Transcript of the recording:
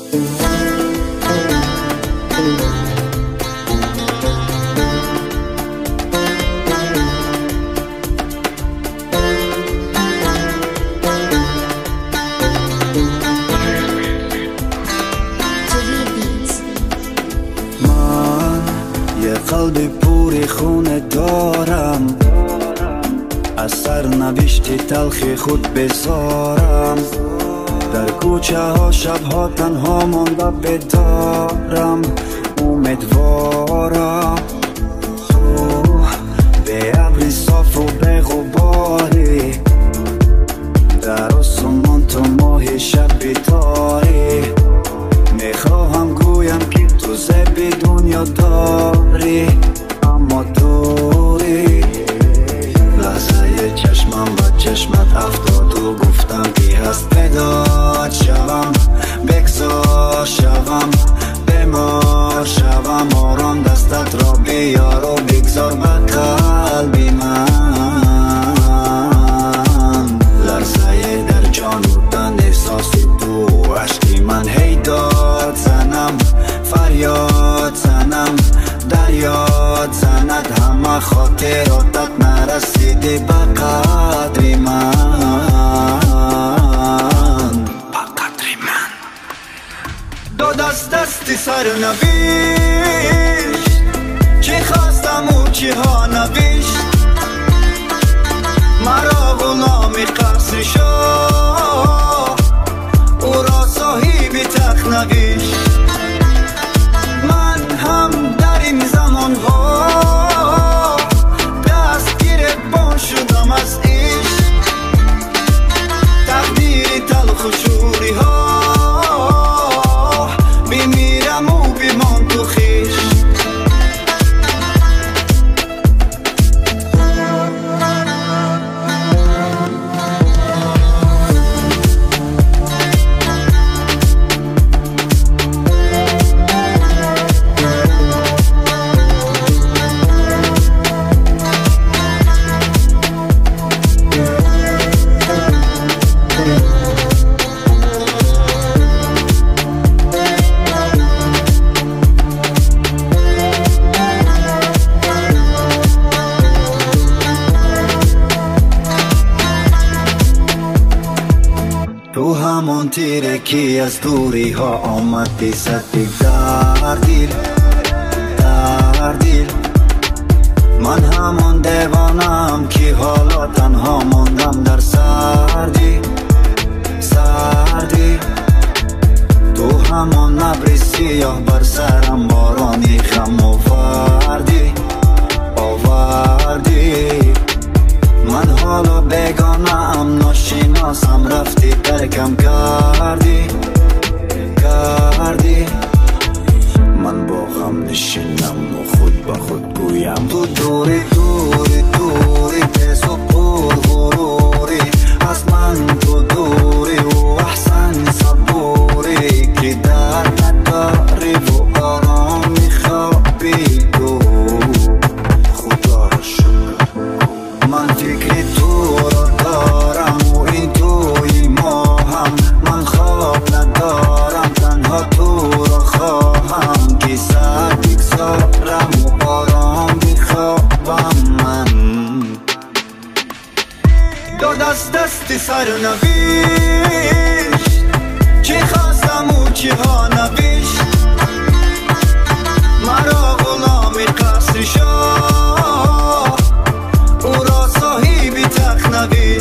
قلب پوری خونه دارم، از سرنوشت تلخ خود بزارم. در کوچه ها شبها تنها مانده بدارم، امیدوارم تو به ابری صاف و به غباری، در آسمان تو ماه شب تاری. میخواهم گویم که تو زبی دنیا داری، اما دوری. لحظه چشمم و چشمت افتاد و گفتم که هست پیدا شوم، بگذار شوم، بمار شوم. آرام دستت را بیار و بگذار به قلبی من. لحظه در جان بودن احساس تو، عشقی من هی داد زنم، فریاد زنم، دریاد زند. همه خاطراتت نرسیده به قدر من، به قدر من. داد از دستی سرنوشت، چی خواستم و چی ها نوشت. مرا غلام قصر شاه، او را صاحب تخت نوشت. من هم در این زمان ها دست گریبان شدم از عشق. تقدیر تلخ و شوری ها بمیرم و بمان تو خویش. تو همون تیره که از دوری ها آمدی زدی در دل، در دل. من همون دیوانم که حالا تنها ماندم در سردی، سردی. تو همون ابر سیاه بر سرم بارانی خم آوردی، آوردی. من حالا بگانه ام، ناشناسم، رفتی ترکم کردی، کردی. من با غم نشینم و خود با خود گویم تو دوری، دوری، دوری. تیز و پر غروری از من تو دوری، و احسن صبوری که در نداری و آرام میخوابی تو. خدا را شکر من فکر تو را دارم و این توی ماهم. من خواب ندارم، تنها تو را خواهم که سر بگذارم و آرام بخوابم من. داد از دست سرنوشت، چی خواستم و چی ها نوشت. مرا غلام قصر شاه، او را صاحب تخت نوشت.